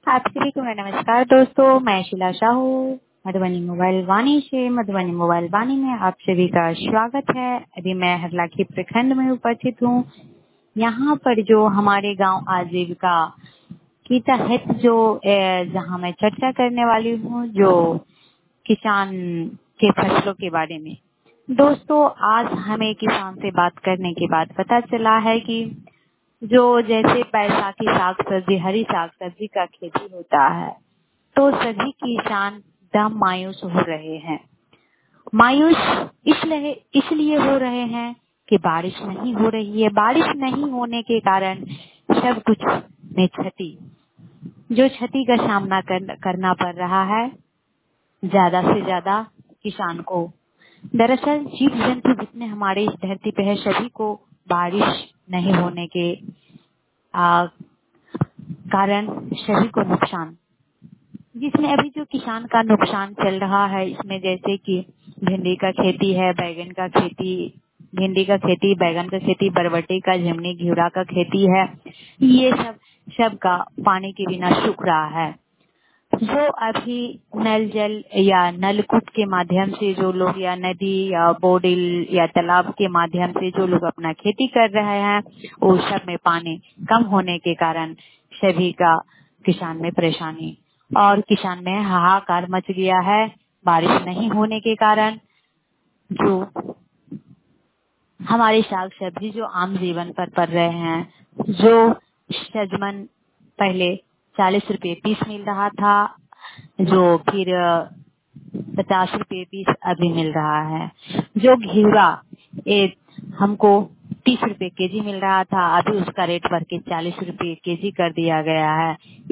आप सभी को मेरा नमस्कार दोस्तों। मैं शिला साहू मधुबनी मोबाइल वाणी से। मधुबनी मोबाइल वाणी में आप सभी का स्वागत है। अभी मैं हरलाखी प्रखंड में उपस्थित हूँ। यहाँ पर जो हमारे गांव आजीविका की तहत जो जहाँ मैं चर्चा करने वाली हूँ, जो किसान के फसलों के बारे में। दोस्तों, आज हमें किसान से बात करने के बाद पता चला है कि जो जैसे बैसाखी साग सब्जी, हरी साग सब्जी का खेती होता है, तो सभी किसान दम मायूस हो रहे हैं। मायूस इसलिए हो रहे हैं कि बारिश नहीं हो रही है। बारिश नहीं होने के कारण सब कुछ में क्षति का सामना करना पड़ रहा है ज्यादा से ज्यादा किसान को। दरअसल जीव जंतु जितने हमारे इस धरती पे है, सभी को बारिश नहीं होने के कारण सभी को नुकसान, जिसमें अभी जो किसान का नुकसान चल रहा है, इसमें जैसे कि भिंडी का खेती है, बैगन का खेती, भिंडी का खेती, बैगन का खेती, बरबटी का, झिमनी घिउरा का खेती है। ये सब का पानी के बिना सूख रहा है। जो अभी नल जल या नलकूप के माध्यम से जो लोग, या नदी या बोरवेल या तालाब के माध्यम से जो लोग अपना खेती कर रहे हैं, वो सब में पानी कम होने के कारण सभी का किसान में परेशानी और किसान में हाहाकार मच गया है। बारिश नहीं होने के कारण जो हमारे साग सब्जी जो आम जीवन पर पड़ रहे हैं, जो सजमन पहले 40 रुपए पीस मिल रहा था, जो फिर 50 रुपए पीस अभी मिल रहा है। जो घिउरा एक हमको 30 रुपए केजी मिल रहा था, अभी उसका रेट बढ़ के 40 रुपए केजी कर दिया गया है।